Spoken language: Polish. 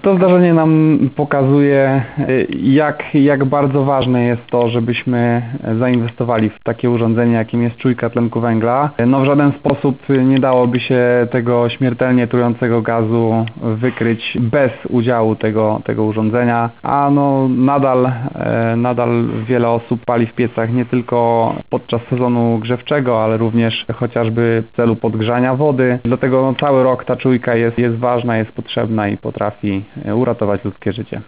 To zdarzenie nam pokazuje, jak bardzo ważne jest to, żebyśmy zainwestowali w takie urządzenie, jakim jest czujka tlenku węgla. No w żaden sposób nie dałoby się tego śmiertelnie trującego gazu wykryć bez udziału tego urządzenia, a no nadal wiele osób pali w piecach nie tylko podczas sezonu grzewczego, ale również chociażby w celu podgrzania wody. Dlatego cały rok ta czujka jest ważna, jest potrzebna i potrafi uratować ludzkie życie.